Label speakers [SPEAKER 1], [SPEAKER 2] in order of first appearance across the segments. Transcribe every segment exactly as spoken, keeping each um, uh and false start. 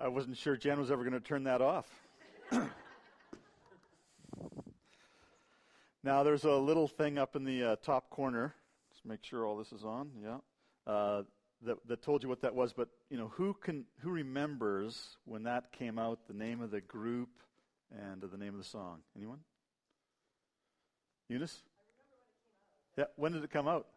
[SPEAKER 1] I wasn't sure Jen was ever going to turn that off. Now, there's a little thing up in the uh, top corner. Just make sure all this is on. Yeah, uh, that, that told you what that was. But you know, who can who remembers when that came out? The name of the group and the name of the song. Anyone? Eunice?
[SPEAKER 2] I remember when it came out.
[SPEAKER 1] Yeah. When did it come out?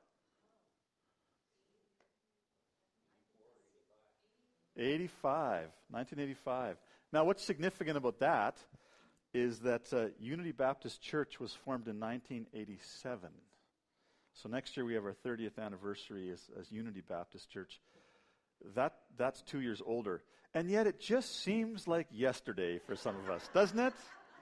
[SPEAKER 1] eighty-five, nineteen eighty-five. Now, what's significant about that is that uh, Unity Baptist Church was formed in nineteen eighty-seven. So next year we have our thirtieth anniversary as, as Unity Baptist Church. That that's two years older. And yet it just seems like yesterday for some of us, doesn't it?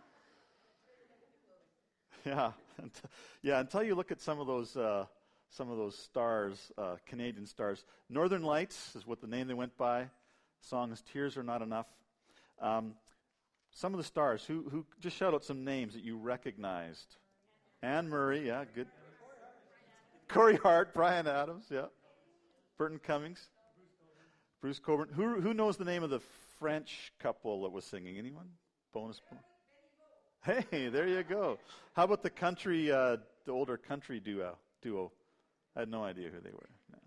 [SPEAKER 1] Yeah. Yeah, until you look at some of those uh, some of those stars, uh, Canadian stars. Northern Lights is what the name they went by. The song is Tears Are Not Enough. Um, some of the stars, who who just shout out some names that you recognized. Anne Murray, yeah, good. Corey Hart, Brian Adams, yeah. Burton Cummings. Bruce Coburn. Who who knows the name of the French couple that was singing? Anyone? Bonus point. Hey, there you go. How about the country, uh, the older country duo? Duo. I had no idea who they were. No.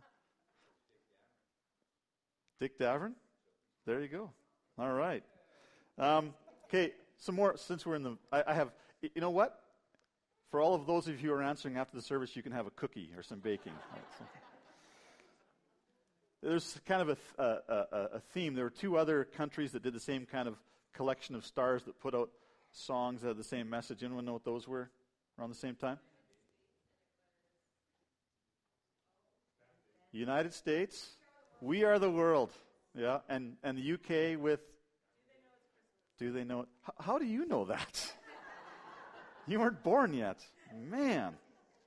[SPEAKER 1] Dick Davern? There you go. All right. Um, okay, some more, since we're in the, I, I have, you know what? For all of those of you who are answering after the service, you can have a cookie or some baking. Right, so. There's kind of a, a, a theme. There were two other countries that did the same kind of collection of stars that put out songs that had the same message. Anyone know what those were around the same time? United States, We Are the World. Yeah, and, and the U K with Do They Know It? How, how do you know that? You weren't born yet. Man.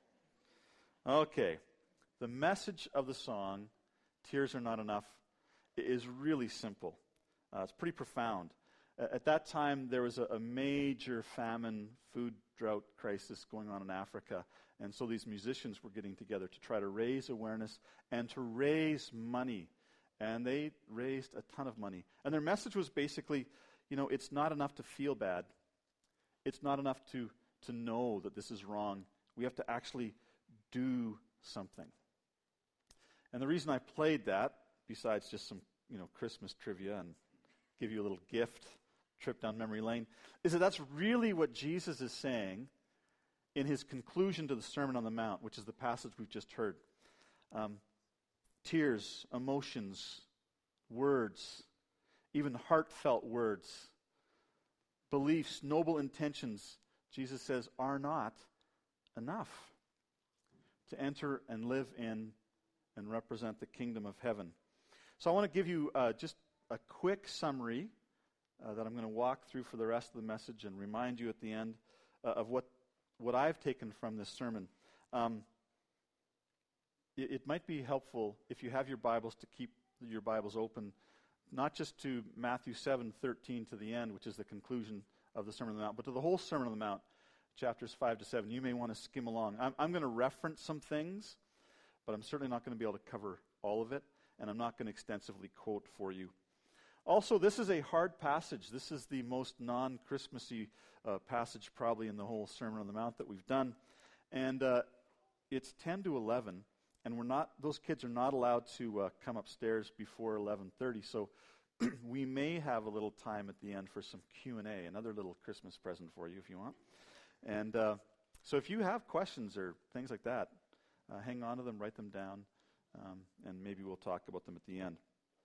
[SPEAKER 1] Okay. The message of the song, Tears Are Not Enough, is really simple. Uh, it's pretty profound. Uh, at that time, there was a, a major famine, food drought crisis going on in Africa. And so these musicians were getting together to try to raise awareness and to raise money. And they raised a ton of money. And their message was basically, you know, it's not enough to feel bad. It's not enough to, to know that this is wrong. We have to actually do something. And the reason I played that, besides just some, you know, Christmas trivia and give you a little gift, trip down memory lane, is that that's really what Jesus is saying in his conclusion to the Sermon on the Mount, which is the passage we've just heard. Um, tears, emotions, words, even heartfelt words, beliefs, noble intentions, Jesus says, are not enough to enter and live in and represent the kingdom of heaven. So I want to give you uh, just a quick summary uh, that I'm going to walk through for the rest of the message and remind you at the end uh, of what, what I've taken from this sermon. Um, it, it might be helpful if you have your Bibles to keep your Bibles open, not just to Matthew seven thirteen to the end, which is the conclusion of the Sermon on the Mount, but to the whole Sermon on the Mount, chapters five to seven. You may want to skim along. I'm, I'm going to reference some things, but I'm certainly not going to be able to cover all of it, and I'm not going to extensively quote for you. Also, this is a hard passage. This is the most non-Christmassy uh, passage probably in the whole Sermon on the Mount that we've done. And uh, it's ten to eleven, and we're not; those kids are not allowed to uh, come upstairs before eleven thirty. So we may have a little time at the end for some Q and A, another little Christmas present for you if you want. And uh, so if you have questions or things like that, uh, hang on to them, write them down, um, and maybe we'll talk about them at the end.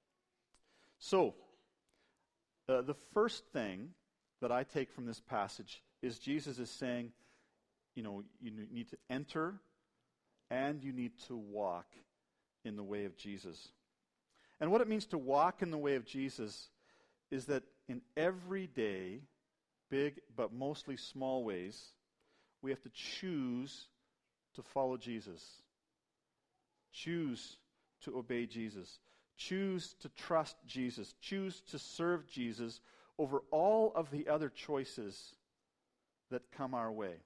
[SPEAKER 1] So, uh, the first thing that I take from this passage is Jesus is saying, you know, you need to enter and you need to walk in the way of Jesus. And what it means to walk in the way of Jesus is that in everyday, big but mostly small ways, we have to choose to follow Jesus. Choose to obey Jesus. Choose to trust Jesus. Choose to serve Jesus over all of the other choices that come our way.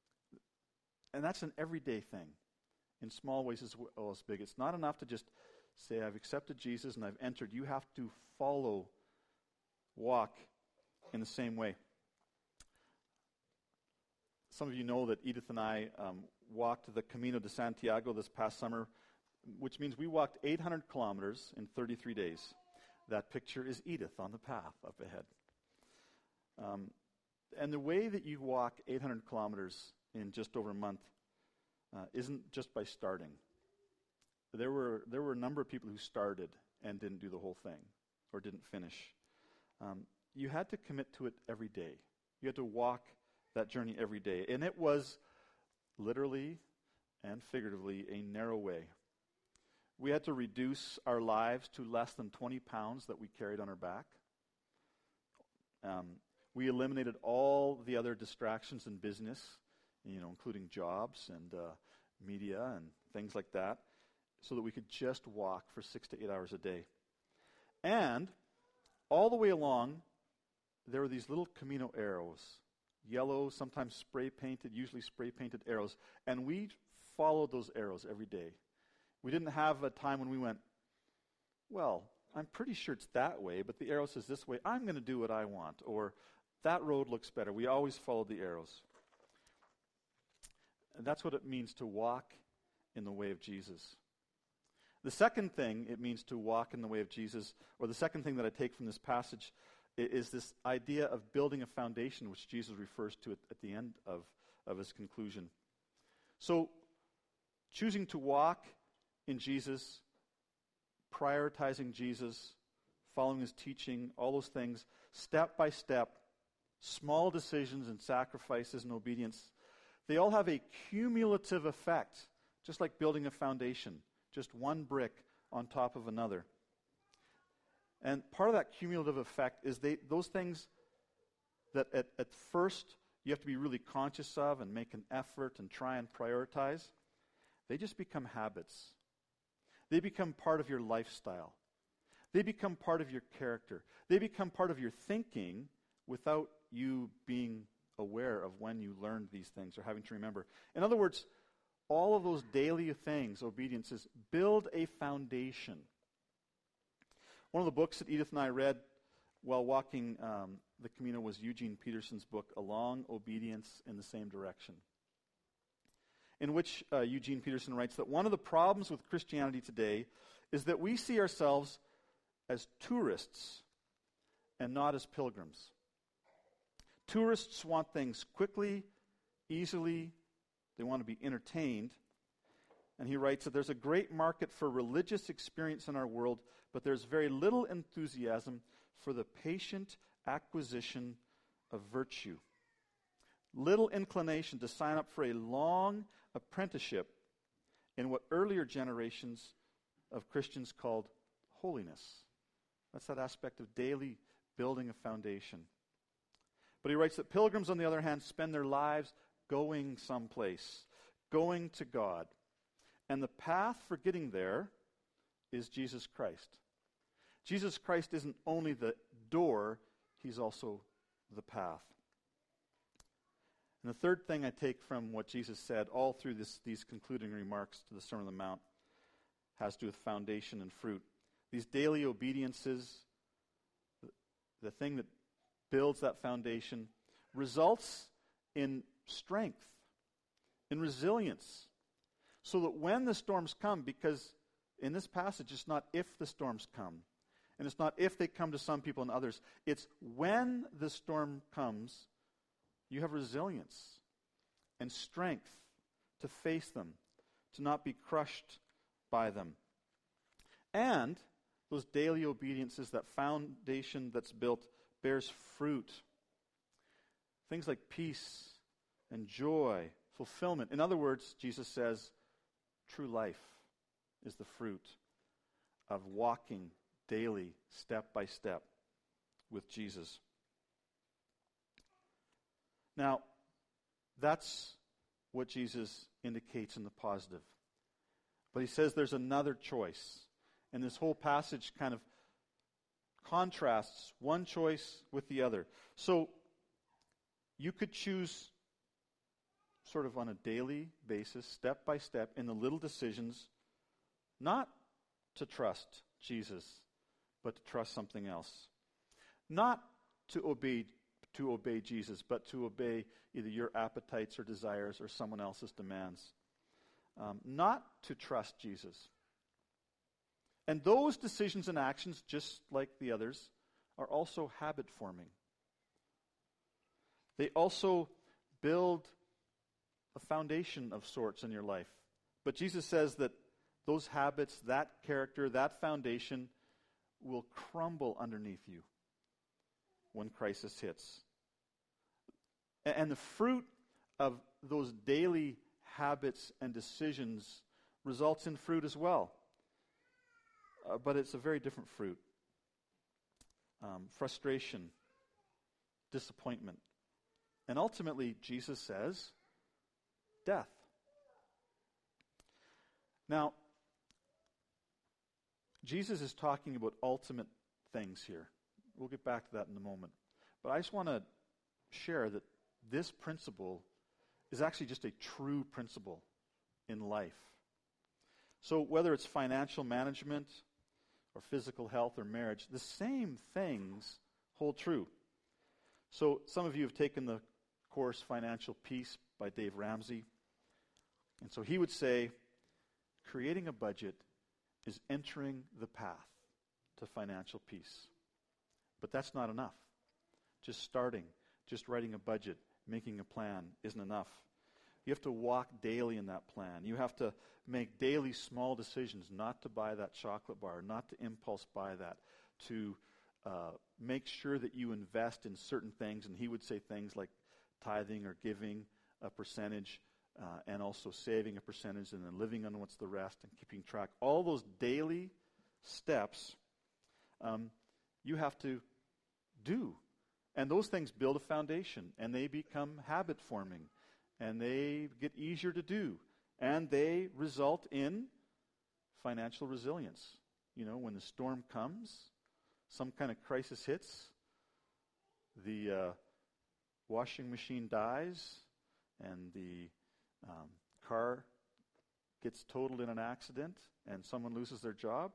[SPEAKER 1] And that's an everyday thing, in small ways as well as big. It's not enough to just say, I've accepted Jesus and I've entered. You have to follow walk in the same way. Some of you know that Edith and I um, walked the Camino de Santiago this past summer, which means we walked eight hundred kilometers in thirty-three days. That picture is Edith on the path up ahead. Um, and the way that you walk eight hundred kilometers in just over a month uh, isn't just by starting. There were there were a number of people who started and didn't do the whole thing or didn't finish. Um, you had to commit to it every day. You had to walk that journey every day. And it was literally and figuratively a narrow way. We had to reduce our lives to less than twenty pounds that we carried on our back. Um, we eliminated all the other distractions in business, you know, including jobs and uh, media and things like that, so that we could just walk for six to eight hours a day. And all the way along, there were these little Camino arrows, yellow, sometimes spray-painted, usually spray-painted arrows, and we followed those arrows every day. We didn't have a time when we went, well, I'm pretty sure it's that way, but the arrow says this way. I'm going to do what I want, or that road looks better. We always followed the arrows. And that's what it means to walk in the way of Jesus. The second thing it means to walk in the way of Jesus, or the second thing that I take from this passage, is this idea of building a foundation, which Jesus refers to at, at the end of, of his conclusion. So, choosing to walk in Jesus, prioritizing Jesus, following his teaching, all those things, step by step, small decisions and sacrifices and obedience, they all have a cumulative effect, just like building a foundation, just one brick on top of another. And part of that cumulative effect is they those things that at, at first you have to be really conscious of and make an effort and try and prioritize, they just become habits. They become part of your lifestyle. They become part of your character. They become part of your thinking without you being aware of when you learned these things or having to remember. In other words, all of those daily things, obediences, build a foundation. One of the books that Edith and I read while walking um, the Camino was Eugene Peterson's book, Along Obedience in the Same Direction, in which uh, Eugene Peterson writes that one of the problems with Christianity today is that we see ourselves as tourists and not as pilgrims. Tourists want things quickly, easily. They want to be entertained. And he writes that there's a great market for religious experience in our world, but there's very little enthusiasm for the patient acquisition of virtue. Little inclination to sign up for a long apprenticeship in what earlier generations of Christians called holiness. That's that aspect of daily building a foundation. But he writes that pilgrims, on the other hand, spend their lives going someplace, going to God. And the path for getting there is Jesus Christ. Jesus Christ isn't only the door, he's also the path. And the third thing I take from what Jesus said all through this, these concluding remarks to the Sermon on the Mount has to do with foundation and fruit. These daily obediences, the, the thing that builds that foundation, results in strength, in resilience, so that when the storms come, because in this passage it's not if the storms come, and it's not if they come to some people and others, it's when the storm comes, you have resilience and strength to face them, to not be crushed by them. And those daily obediences, that foundation that's built, bears fruit. Things like peace and joy, fulfillment. In other words, Jesus says, true life is the fruit of walking daily, step by step, with Jesus. Now, that's what Jesus indicates in the positive. But he says there's another choice. And this whole passage kind of contrasts one choice with the other. So, you could choose sort of on a daily basis, step by step, in the little decisions, not to trust Jesus, but to trust something else. not to obey to obey Jesus, but to obey either your appetites or desires or someone else's demands. Um, not to trust Jesus. And those decisions and actions, just like the others, are also habit forming. They also build a foundation of sorts in your life. But Jesus says that those habits, that character, that foundation will crumble underneath you when crisis hits. And the fruit of those daily habits and decisions results in fruit as well. Uh, but it's a very different fruit. Um, frustration, disappointment. And ultimately, Jesus says, death. Now, Jesus is talking about ultimate things here. We'll get back to that in a moment. But I just want to share that this principle is actually just a true principle in life. So whether it's financial management or physical health or marriage, the same things hold true. So some of you have taken the course Financial Peace by Dave Ramsey. And so he would say, creating a budget is entering the path to financial peace. But that's not enough. Just starting, just writing a budget, making a plan isn't enough. You have to walk daily in that plan. You have to make daily small decisions not to buy that chocolate bar, not to impulse buy that, to uh, make sure that you invest in certain things. And he would say things like tithing or giving a percentage, uh, and also saving a percentage, and then living on what's the rest and keeping track. All those daily steps um, you have to do. And those things build a foundation, and they become habit forming, and they get easier to do, and they result in financial resilience. You know, when the storm comes, some kind of crisis hits, the uh, washing machine dies, and the um, car gets totaled in an accident, and someone loses their job,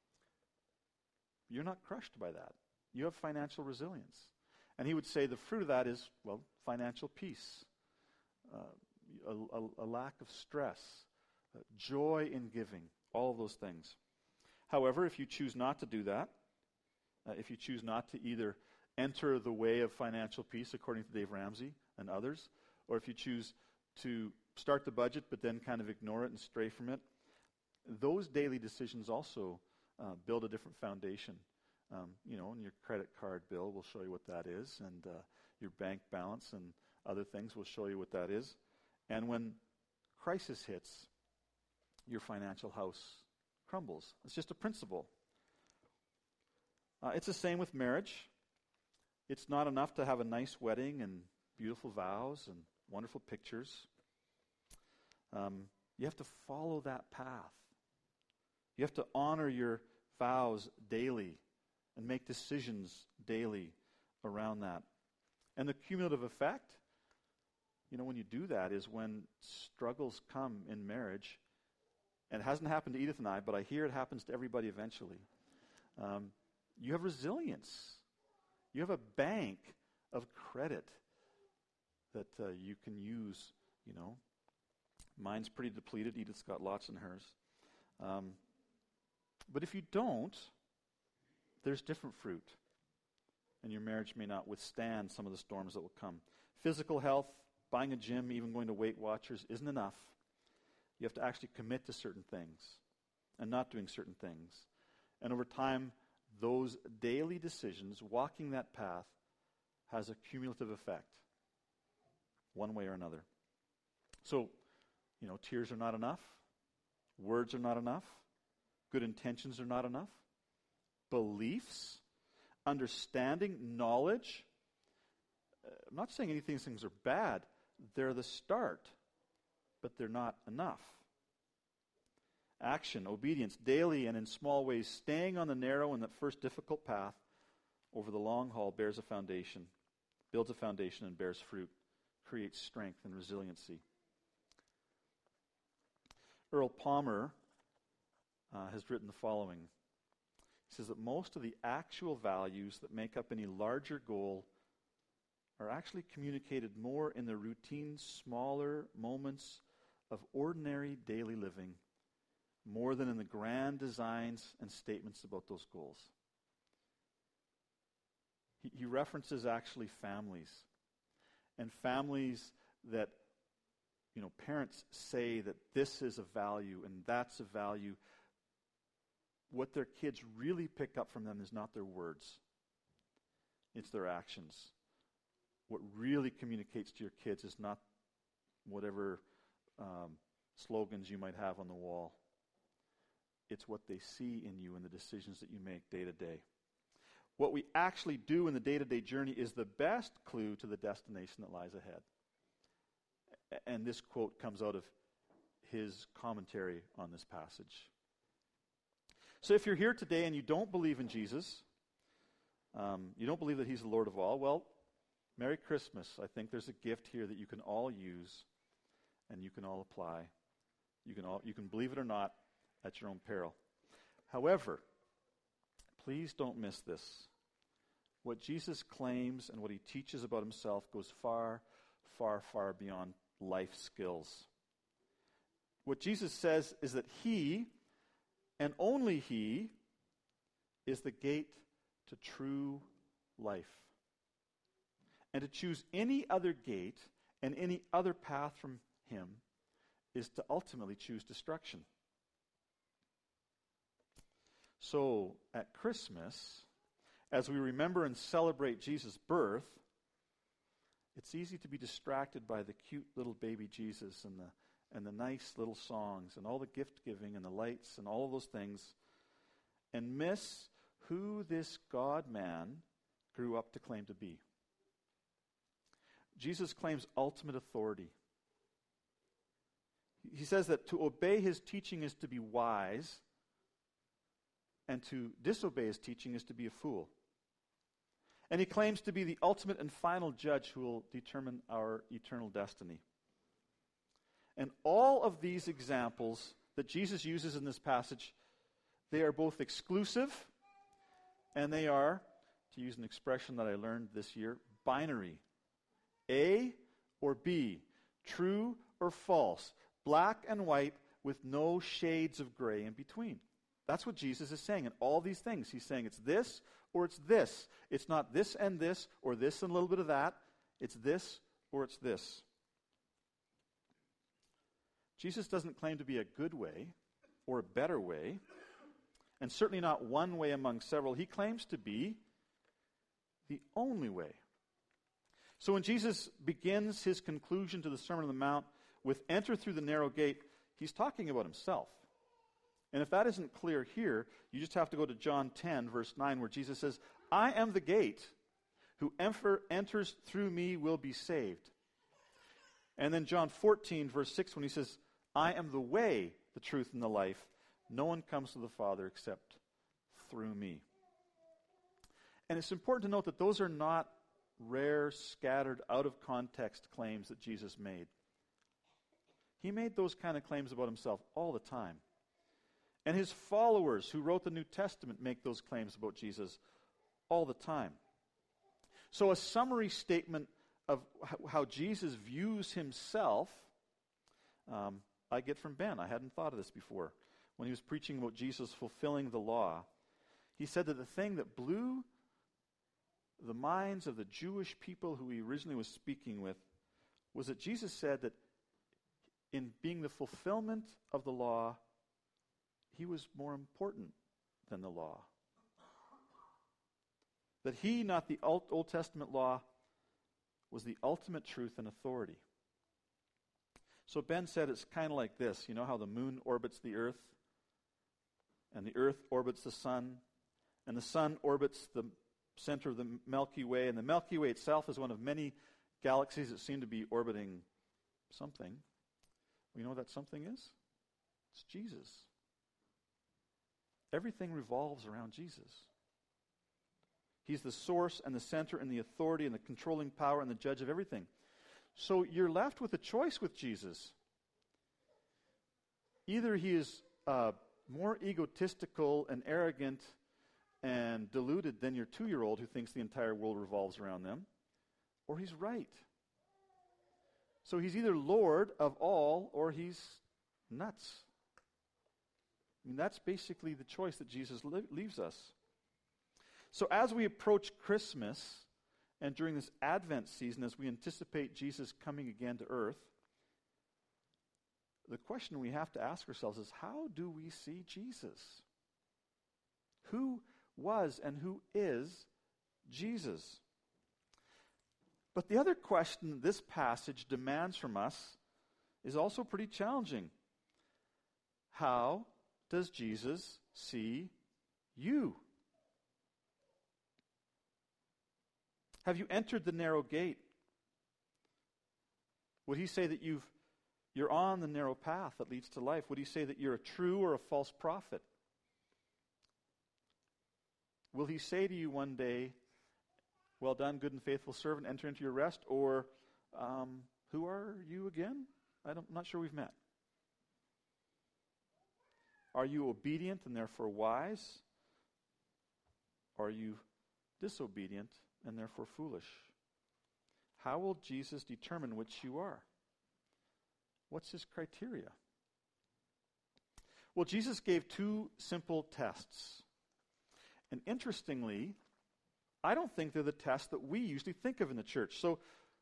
[SPEAKER 1] you're not crushed by that. You have financial resilience. And he would say the fruit of that is, well, financial peace, uh, a, a, a lack of stress, uh, joy in giving, all of those things. However, if you choose not to do that, uh, if you choose not to either enter the way of financial peace according to Dave Ramsey and others, or if you choose to start the budget but then kind of ignore it and stray from it, those daily decisions also uh, build a different foundation. Um, you know, and your credit card bill will show you what that is, and uh, your bank balance and other things will show you what that is. And when crisis hits, your financial house crumbles. It's just a principle. Uh, it's the same with marriage. It's not enough to have a nice wedding and beautiful vows and wonderful pictures. Um, you have to follow that path. You have to honor your vows daily and make decisions daily around that. And the cumulative effect, you know, when you do that is when struggles come in marriage, and it hasn't happened to Edith and I, but I hear it happens to everybody eventually. Um, you have resilience. You have a bank of credit that uh, you can use, you know. Mine's pretty depleted. Edith's got lots in hers. Um, but if you don't, there's different fruit. And your marriage may not withstand some of the storms that will come. Physical health, buying a gym, even going to Weight Watchers isn't enough. You have to actually commit to certain things and not doing certain things. And over time, those daily decisions, walking that path, has a cumulative effect, one way or another. So, you know, tears are not enough. Words are not enough. Good intentions are not enough. Beliefs, understanding, knowledge. Uh, I'm not saying any of these things are bad. They're the start, but they're not enough. Action, obedience, daily and in small ways, staying on the narrow and that first difficult path over the long haul bears a foundation, builds a foundation and bears fruit, creates strength and resiliency. Earl Palmer uh, has written the following. He says that most of the actual values that make up any larger goal are actually communicated more in the routine, smaller moments of ordinary daily living, more than in the grand designs and statements about those goals. He, he references actually families, and families that, you know, parents say that this is a value and that's a value. What their kids really pick up from them is not their words. It's their actions. What really communicates to your kids is not whatever um, slogans you might have on the wall. It's what they see in you and the decisions that you make day to day. What we actually do in the day-to-day journey is the best clue to the destination that lies ahead. And this quote comes out of his commentary on this passage. So if you're here today and you don't believe in Jesus, um, you don't believe that he's the Lord of all, well, Merry Christmas. I think there's a gift here that you can all use and you can all apply. You can all you can believe it or not at your own peril. However, please don't miss this. What Jesus claims and what he teaches about himself goes far, far, far beyond life skills. What Jesus says is that he, and only he, is the gate to true life. And to choose any other gate and any other path from him is to ultimately choose destruction. So, at Christmas, as we remember and celebrate Jesus' birth, it's easy to be distracted by the cute little baby Jesus and the and the nice little songs and all the gift giving and the lights and all of those things, and miss who this God-man grew up to claim to be. Jesus claims ultimate authority. He says that to obey his teaching is to be wise, and to disobey his teaching is to be a fool. And he claims to be the ultimate and final judge who will determine our eternal destiny. And all of these examples that Jesus uses in this passage, they are both exclusive and they are, to use an expression that I learned this year, binary. A or B, true or false, black and white with no shades of gray in between. That's what Jesus is saying in all these things. He's saying it's this or it's this. It's not this and this or this and a little bit of that. It's this or it's this. Jesus doesn't claim to be a good way or a better way, and certainly not one way among several. He claims to be the only way. So when Jesus begins his conclusion to the Sermon on the Mount with enter through the narrow gate, he's talking about himself. And if that isn't clear here, you just have to go to John ten, verse nine, where Jesus says, I am the gate. Who enters through me will be saved. And then John fourteen, verse six, when he says, I am the way, the truth, and the life. No one comes to the Father except through me. And it's important to note that those are not rare, scattered, out-of-context claims that Jesus made. He made those kind of claims about himself all the time. And his followers who wrote the New Testament make those claims about Jesus all the time. So a summary statement of how Jesus views himself, um, I get from Ben. I hadn't thought of this before. When he was preaching about Jesus fulfilling the law, he said that the thing that blew the minds of the Jewish people who he originally was speaking with was that Jesus said that in being the fulfillment of the law, he was more important than the law. That he, not the Old Testament law, was the ultimate truth and authority. So Ben said it's kind of like this. You know how the moon orbits the earth? And the earth orbits the sun? And the sun orbits the center of the Milky Way. And the Milky Way itself is one of many galaxies that seem to be orbiting something. You know what that something is? It's Jesus. Everything revolves around Jesus. He's the source and the center and the authority and the controlling power and the judge of everything. So you're left with a choice with Jesus. Either he is uh, more egotistical and arrogant and deluded than your two-year-old who thinks the entire world revolves around them, or he's right. So he's either Lord of all or he's nuts. I mean, that's basically the choice that Jesus li- leaves us. So as we approach Christmas and during this Advent season, as we anticipate Jesus coming again to earth, the question we have to ask ourselves is, how do we see Jesus? Who was and who is Jesus? But the other question this passage demands from us is also pretty challenging. How does Jesus see you? Have you entered the narrow gate? Would he say that you've, you're on the narrow path that leads to life? Would he say that you're a true or a false prophet? Will he say to you one day, well done, good and faithful servant, enter into your rest? Or, um, who are you again? I don't, I'm not sure we've met. Are you obedient and therefore wise? Are you disobedient and therefore foolish? How will Jesus determine which you are? What's his criteria? Well, Jesus gave two simple tests. And interestingly, I don't think they're the tests that we usually think of in the church. So,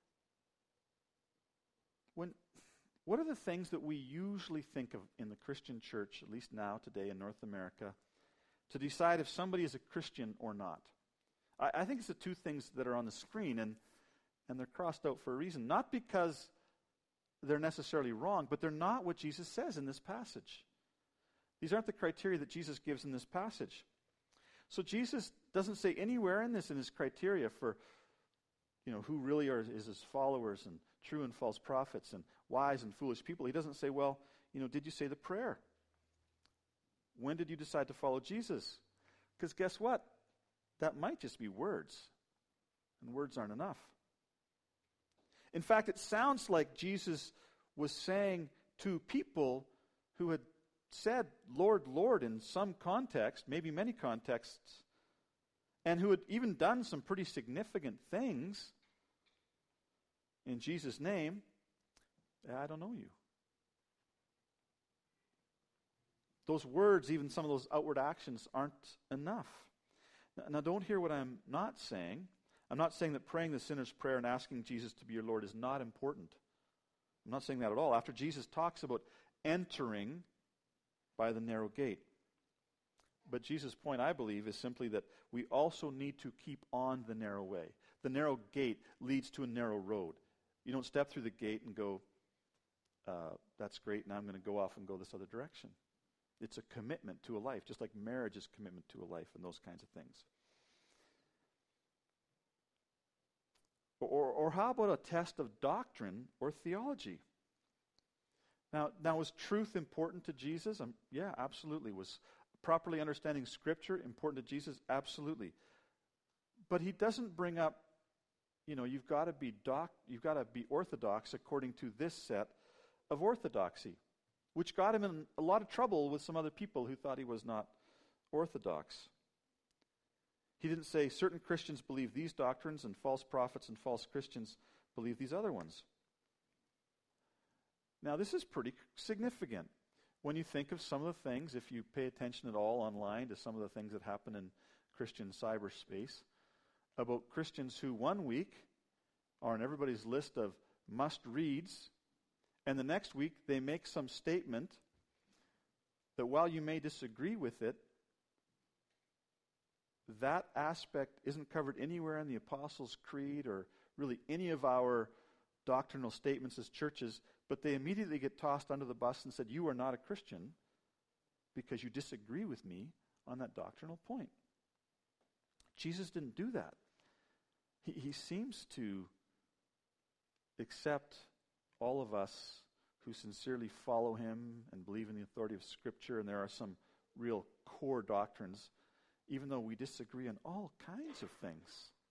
[SPEAKER 1] when, what are the things that we usually think of in the Christian church, at least now, today in North America, to decide if somebody is a Christian or not? I, I think it's the two things that are on the screen, and, and they're crossed out for a reason. Not because they're necessarily wrong, but they're not what Jesus says in this passage. These aren't the criteria that Jesus gives in this passage. So Jesus doesn't say anywhere in this, in his criteria for, you know, who really are is his followers and true and false prophets and wise and foolish people. He doesn't say, well, you know, did you say the prayer? When did you decide to follow Jesus? Because guess what? That might just be words, and words aren't enough. In fact, it sounds like Jesus was saying to people who had said, Lord, Lord, in some context, maybe many contexts, and who had even done some pretty significant things in Jesus' name, I don't know you. Those words, even some of those outward actions, aren't enough. Now, now don't hear what I'm not saying. I'm not saying that praying the sinner's prayer and asking Jesus to be your Lord is not important. I'm not saying that at all. After Jesus talks about entering by the narrow gate. But Jesus' point, I believe, is simply that we also need to keep on the narrow way. The narrow gate leads to a narrow road. You don't step through the gate and go, uh, that's great, now I'm going to go off and go this other direction. It's a commitment to a life, just like marriage is commitment to a life and those kinds of things. Or, or how about a test of doctrine or theology? Now, now was truth important to Jesus? Um, yeah, absolutely. Was properly understanding Scripture important to Jesus? Absolutely. But he doesn't bring up, you know, you've got to be doc, you've got to be orthodox according to this set of orthodoxy, which got him in a lot of trouble with some other people who thought he was not orthodox. He didn't say certain Christians believe these doctrines and false prophets and false Christians believe these other ones. Now, this is pretty significant when you think of some of the things, if you pay attention at all online to some of the things that happen in Christian cyberspace, about Christians who one week are on everybody's list of must-reads, and the next week they make some statement that while you may disagree with it, that aspect isn't covered anywhere in the Apostles' Creed or really any of our doctrinal statements as churches, but they immediately get tossed under the bus and said, you are not a Christian because you disagree with me on that doctrinal point. Jesus didn't do that. He, he seems to accept all of us who sincerely follow him and believe in the authority of Scripture, and there are some real core doctrines, even though we disagree on all kinds of things.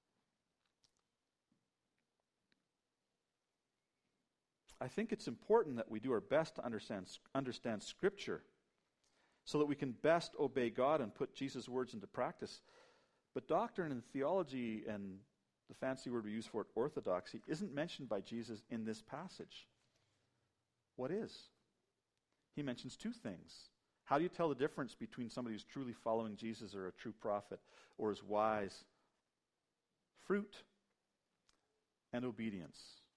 [SPEAKER 1] I think it's important that we do our best to understand, understand Scripture so that we can best obey God and put Jesus' words into practice. But doctrine and theology and the fancy word we use for it, orthodoxy, isn't mentioned by Jesus in this passage. What is? He mentions two things. How do you tell the difference between somebody who's truly following Jesus or a true prophet or is wise? Fruit and obedience.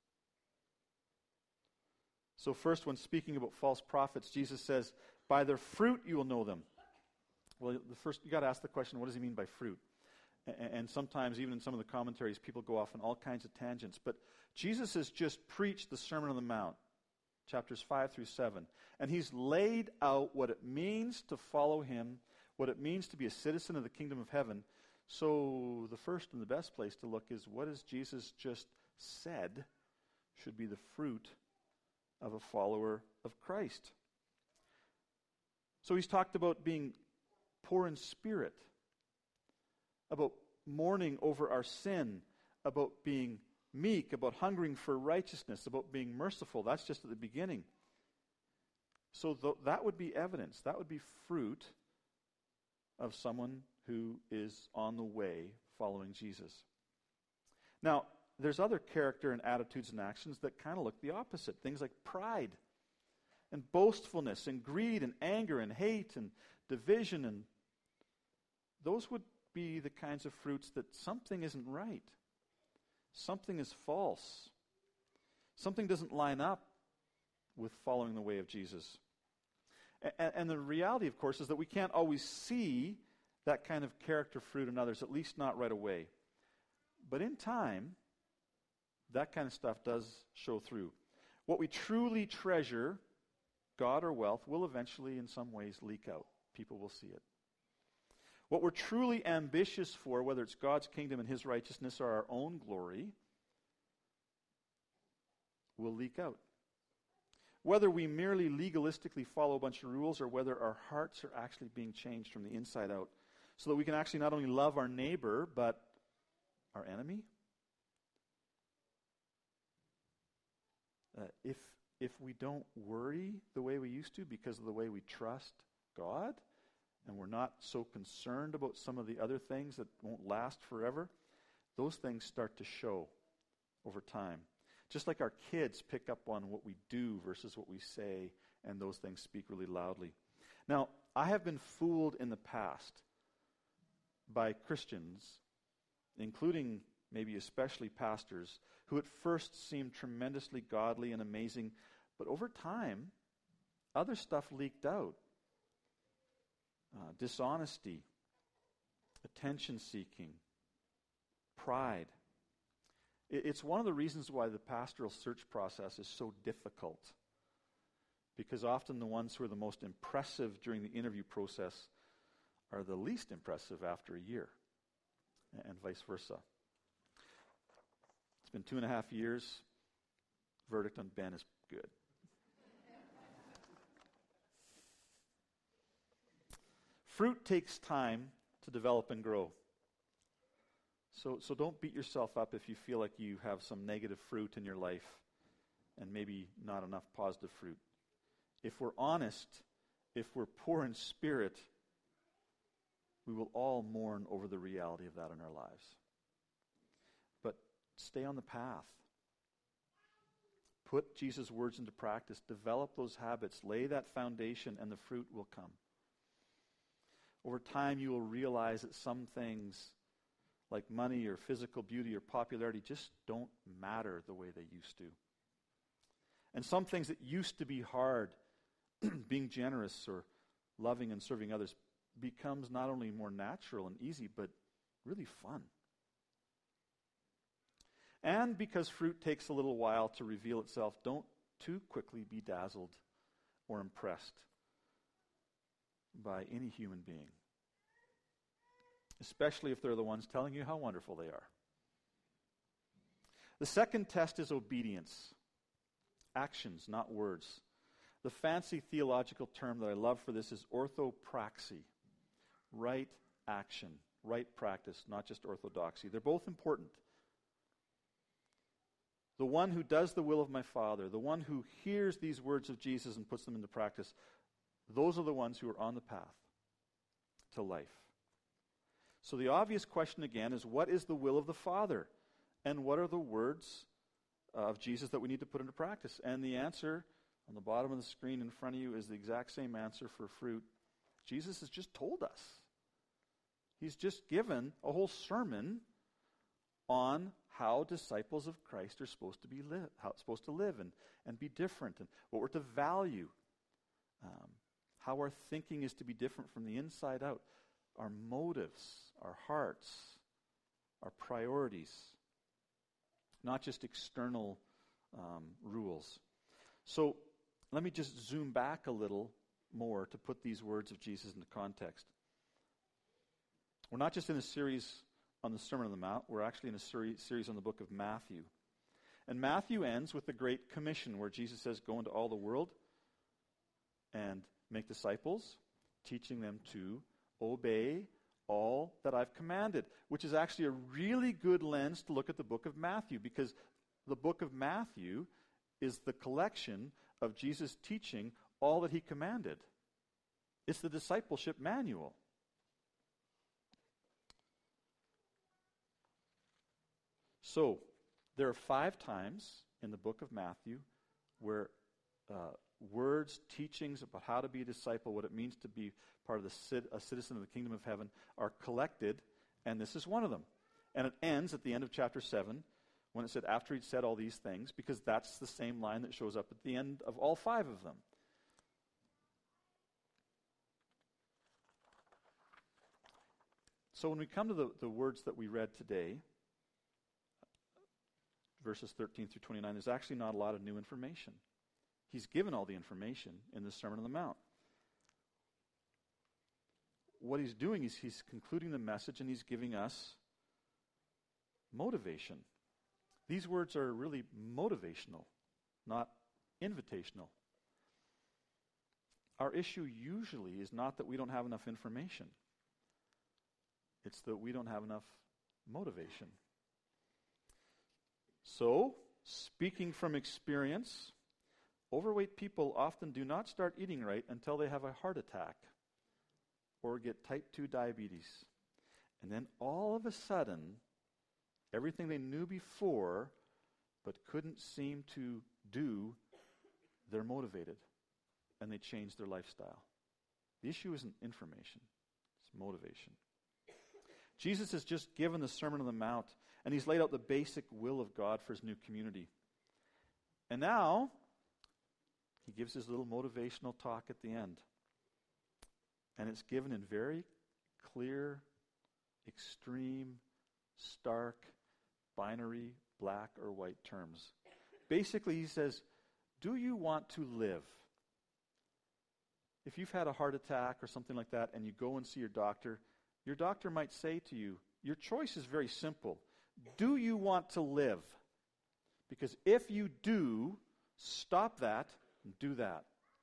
[SPEAKER 1] So first, when speaking about false prophets, Jesus says, by their fruit you will know them. Well, the first, you got to ask the question, what does he mean by fruit? And sometimes, even in some of the commentaries, people go off on all kinds of tangents. But Jesus has just preached the Sermon on the Mount, chapters five through seven. And he's laid out what it means to follow him, what it means to be a citizen of the kingdom of heaven. So the first and the best place to look is, what has Jesus just said should be the fruit of a follower of Christ? So he's talked about being poor in spirit, about mourning over our sin, about being meek, about hungering for righteousness, about being merciful. That's just at the beginning. So th- that would be evidence. That would be fruit of someone who is on the way following Jesus. Now, there's other character and attitudes and actions that kind of look the opposite. Things like pride and boastfulness and greed and anger and hate and division, and those would be the kinds of fruits that something isn't right. Something is false. Something doesn't line up with following the way of Jesus. And, and the reality, of course, is that we can't always see that kind of character fruit in others, at least not right away. But in time, that kind of stuff does show through. What we truly treasure, God or wealth, will eventually in some ways leak out. People will see it. What we're truly ambitious for, whether it's God's kingdom and his righteousness or our own glory, will leak out. Whether we merely legalistically follow a bunch of rules or whether our hearts are actually being changed from the inside out so that we can actually not only love our neighbor, but our enemy. Uh, if, if we don't worry the way we used to because of the way we trust God, and we're not so concerned about some of the other things that won't last forever, those things start to show over time. Just like our kids pick up on what we do versus what we say, and those things speak really loudly. Now, I have been fooled in the past by Christians, including maybe especially pastors, who at first seemed tremendously godly and amazing, but over time, other stuff leaked out. Uh, dishonesty, attention-seeking, pride. It, it's one of the reasons why the pastoral search process is so difficult, because often the ones who are the most impressive during the interview process are the least impressive after a year, and vice versa. It's been two and a half years. Verdict on Ben is good. Fruit takes time to develop and grow. So, so don't beat yourself up if you feel like you have some negative fruit in your life and maybe not enough positive fruit. If we're honest, if we're poor in spirit, we will all mourn over the reality of that in our lives. But stay on the path. Put Jesus' words into practice. Develop those habits. Lay that foundation, and the fruit will come. Over time, you will realize that some things, like money or physical beauty or popularity, just don't matter the way they used to. And some things that used to be hard, being generous or loving and serving others, becomes not only more natural and easy, but really fun. And because fruit takes a little while to reveal itself, don't too quickly be dazzled or impressed by any human being, especially if they're the ones telling you how wonderful they are. The second test is obedience. Actions, not words. The fancy theological term that I love for this is orthopraxy. Right action, right practice, not just orthodoxy. They're both important. The one who does the will of my Father, the one who hears these words of Jesus and puts them into practice, those are the ones who are on the path to life. So the obvious question again is, what is the will of the Father? And what are the words of Jesus that we need to put into practice? And the answer on the bottom of the screen in front of you is the exact same answer for fruit. Jesus has just told us. He's just given a whole sermon on how disciples of Christ are supposed to be live, how it's supposed to live and, and be different, and what we're to value, um, how our thinking is to be different from the inside out, our motives, our hearts, our priorities, not just external um, rules. So let me just zoom back a little more to put these words of Jesus into context. We're not just in a series on the Sermon on the Mount, we're actually in a seri- series on the book of Matthew. And Matthew ends with the Great Commission, where Jesus says, go into all the world and make disciples, teaching them to obey all that I've commanded, which is actually a really good lens to look at the book of Matthew, because the book of Matthew is the collection of Jesus teaching all that he commanded. It's the discipleship manual. So, there are five times in the book of Matthew where uh, words, teachings about how to be a disciple, what it means to be part of the cit- a citizen of the kingdom of heaven, are collected, and this is one of them. And it ends at the end of chapter seven when it said, after he'd said all these things, because that's the same line that shows up at the end of all five of them. So when we come to the, the words that we read today, verses thirteen through twenty-nine, there's actually not a lot of new information. He's given all the information in the Sermon on the Mount. What he's doing is he's concluding the message, and he's giving us motivation. These words are really motivational, not invitational. Our issue usually is not that we don't have enough information. It's that we don't have enough motivation. So, speaking from experience, overweight people often do not start eating right until they have a heart attack or get type two diabetes. And then all of a sudden, everything they knew before but couldn't seem to do, they're motivated and they change their lifestyle. The issue isn't information, it's motivation. Jesus has just given the Sermon on the Mount, and he's laid out the basic will of God for his new community. And now, he gives his little motivational talk at the end. And it's given in very clear, extreme, stark, binary, black or white terms. Basically, he says, do you want to live? If you've had a heart attack or something like that, and you go and see your doctor, your doctor might say to you, your choice is very simple. Do you want to live? Because if you do, stop that and do that.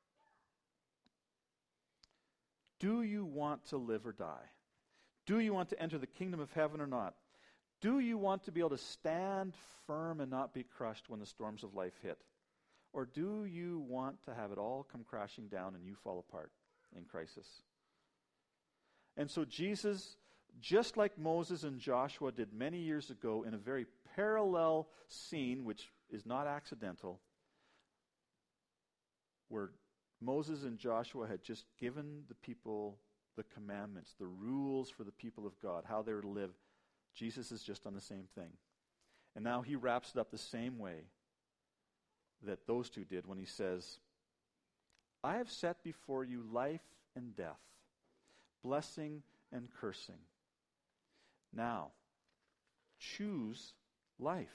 [SPEAKER 1] Do you want to live or die? Do you want to enter the kingdom of heaven or not? Do you want to be able to stand firm and not be crushed when the storms of life hit? Or do you want to have it all come crashing down and you fall apart in crisis? And so Jesus, just like Moses and Joshua did many years ago in a very parallel scene, which is not accidental, where Moses and Joshua had just given the people the commandments, the rules for the people of God, how they were to live. Jesus is just on the same thing. And now he wraps it up the same way that those two did when he says, I have set before you life and death, blessing and cursing. Now, choose life.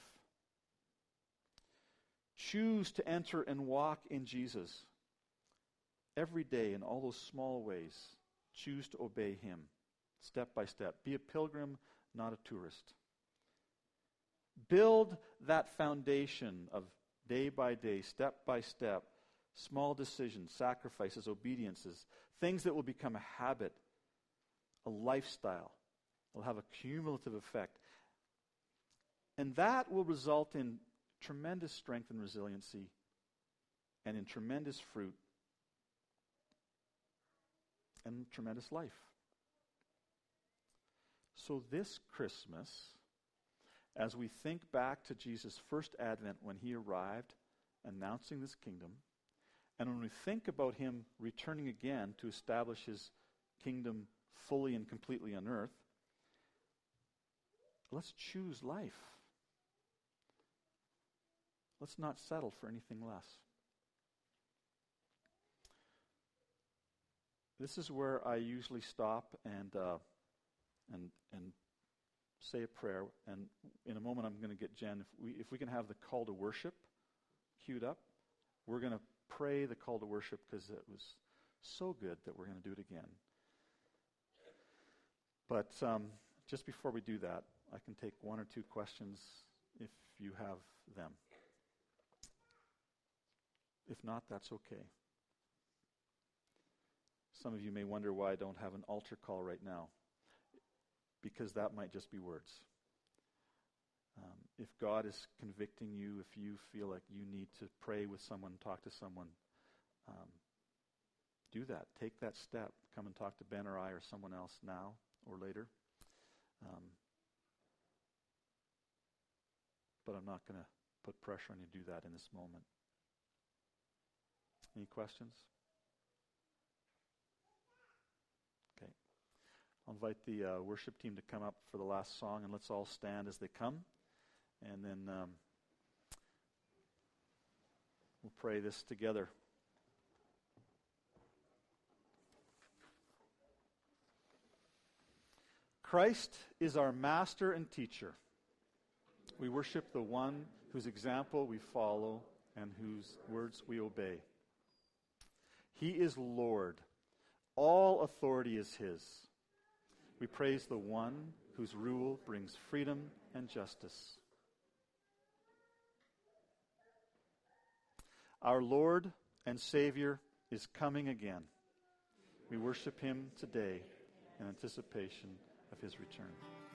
[SPEAKER 1] Choose to enter and walk in Jesus. Every day in all those small ways, choose to obey him, step by step. Be a pilgrim, not a tourist. Build that foundation of day by day, step by step, small decisions, sacrifices, obediences, things that will become a habit, a lifestyle, will have a cumulative effect. And that will result in tremendous strength and resiliency and in tremendous fruit and tremendous life. So this Christmas, as we think back to Jesus' first advent when he arrived, announcing this kingdom, and when we think about him returning again to establish his kingdom fully and completely on earth, let's choose life. Let's not settle for anything less. This is where I usually stop and uh, and and say a prayer. And in a moment, I'm going to get Jen. If we if we can have the call to worship queued up, we're going to pray the call to worship because it was so good that we're going to do it again. But um, just before we do that, I can take one or two questions if you have them. If not, that's okay. Some of you may wonder why I don't have an altar call right now, because that might just be words. Um, if God is convicting you, if you feel like you need to pray with someone, talk to someone, um, do that. Take that step. Come and talk to Ben or I or someone else now or later. Um, but I'm not going to put pressure on you to do that in this moment. Any questions? Okay. I'll invite the uh, worship team to come up for the last song, and let's all stand as they come. And then um, we'll pray this together. Christ is our master and teacher. We worship the one whose example we follow and whose words we obey. He is Lord. All authority is his. We praise the one whose rule brings freedom and justice. Our Lord and Savior is coming again. We worship him today in anticipation of his return.